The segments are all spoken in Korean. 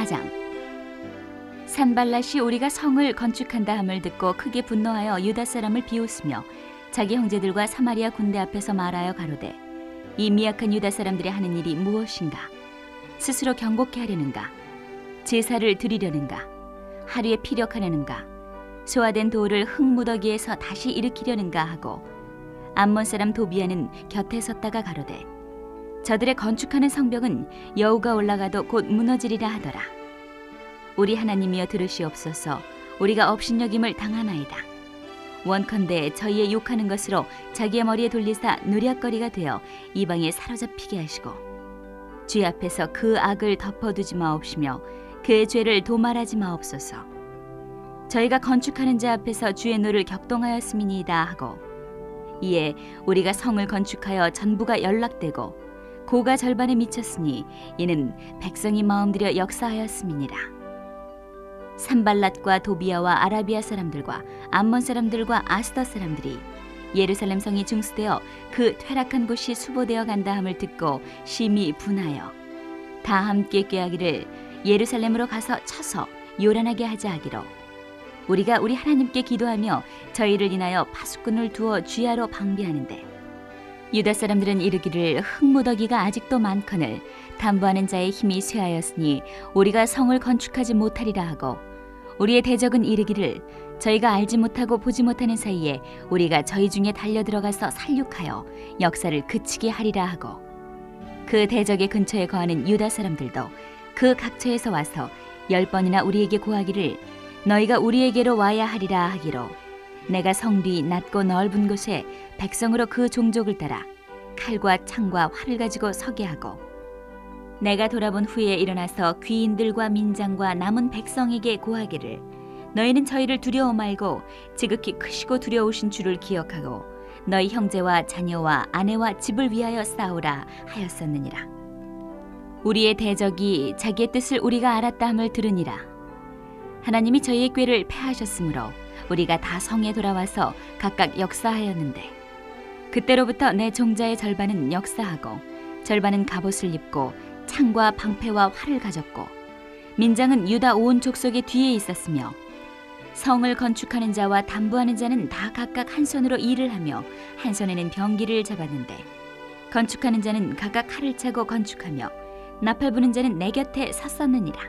14장. 산발랏이 우리가 성을 건축한다 함을 듣고 크게 분노하여 유다 사람을 비웃으며 자기 형제들과 사마리아 군대 앞에서 말하여 가로되, 이 미약한 유다 사람들이 하는 일이 무엇인가? 스스로 경고케 하려는가? 제사를 드리려는가? 하루에 피력하려는가? 소화된 돌을 흙무더기에서 다시 일으키려는가 하고, 암몬 사람 도비아는 곁에 섰다가 가로되, 저들의 건축하는 성벽은 여우가 올라가도 곧 무너지리라 하더라. 우리 하나님이여 들으시옵소서. 우리가 업신여김을 당하나이다. 원컨대 저희의 욕하는 것으로 자기의 머리에 돌리사 누략거리가 되어 이방에 사로잡히게 하시고, 주의 앞에서 그 악을 덮어두지 마옵시며 그의 죄를 도말하지 마옵소서. 저희가 건축하는 자 앞에서 주의 노를 격동하였음이니이다 하고, 이에 우리가 성을 건축하여 전부가 연락되고 고가 절반에 미쳤으니 이는 백성이 마음들여 역사하였음이니라. 산발랏과 도비아와 아라비아 사람들과 암몬 사람들과 아스돗 사람들이 예루살렘 성이 중수되어 그 퇴락한 곳이 수보되어 간다 함을 듣고 심히 분하여 다 함께 꾀하기를 예루살렘으로 가서 쳐서 요란하게 하자 하기로, 우리가 우리 하나님께 기도하며 저희를 인하여 파수꾼을 두어 주야로 방비하는데, 유다 사람들은 이르기를 흙무더기가 아직도 많거늘 담보하는 자의 힘이 쇠하였으니 우리가 성을 건축하지 못하리라 하고, 우리의 대적은 이르기를 저희가 알지 못하고 보지 못하는 사이에 우리가 저희 중에 달려들어가서 살육하여 역사를 그치게 하리라 하고, 그 대적의 근처에 거하는 유다 사람들도 그 각처에서 와서 10번이나 우리에게 고하기를 너희가 우리에게로 와야 하리라 하기로, 내가 성 뒤 낮고 넓은 곳에 백성으로 그 종족을 따라 칼과 창과 활을 가지고 서게 하고, 내가 돌아본 후에 일어나서 귀인들과 민장과 남은 백성에게 고하기를 너희는 저희를 두려워 말고 지극히 크시고 두려우신 주를 기억하고 너희 형제와 자녀와 아내와 집을 위하여 싸우라 하였었느니라. 우리의 대적이 자기의 뜻을 우리가 알았다 함을 들으니라. 하나님이 저희의 꾀를 패하셨으므로 우리가 다 성에 돌아와서 각각 역사하였는데, 그때로부터 내 종자의 절반은 역사하고 절반은 갑옷을 입고 창과 방패와 활을 가졌고, 민장은 유다 온 족속의 뒤에 있었으며, 성을 건축하는 자와 담보하는 자는 다 각각 한 손으로 일을 하며 한 손에는 병기를 잡았는데, 건축하는 자는 각각 칼을 차고 건축하며 나팔 부는 자는 내 곁에 섰었느니라.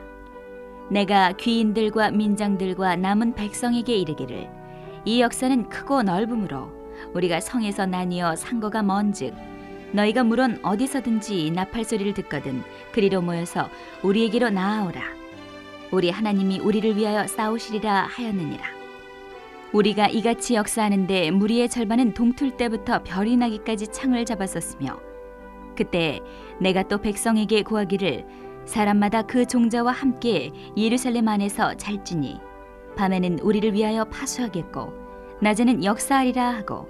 내가 귀인들과 민장들과 남은 백성에게 이르기를 이 역사는 크고 넓으므로 우리가 성에서 나뉘어 상거가 먼즉 너희가 물론 어디서든지 나팔 소리를 듣거든 그리로 모여서 우리에게로 나아오라. 우리 하나님이 우리를 위하여 싸우시리라 하였느니라. 우리가 이같이 역사하는데 무리의 절반은 동틀 때부터 별이 나기까지 창을 잡았었으며, 그때 내가 또 백성에게 고하기를 사람마다 그 종자와 함께 예루살렘 안에서 잘지니 밤에는 우리를 위하여 파수하겠고 낮에는 역사하리라 하고,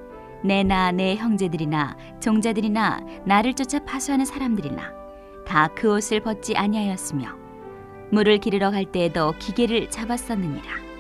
내나 내 형제들이나 종자들이나 나를 쫓아 파수하는 사람들이나 다 그 옷을 벗지 아니하였으며 물을 기르러 갈 때에도 기계를 잡았었느니라.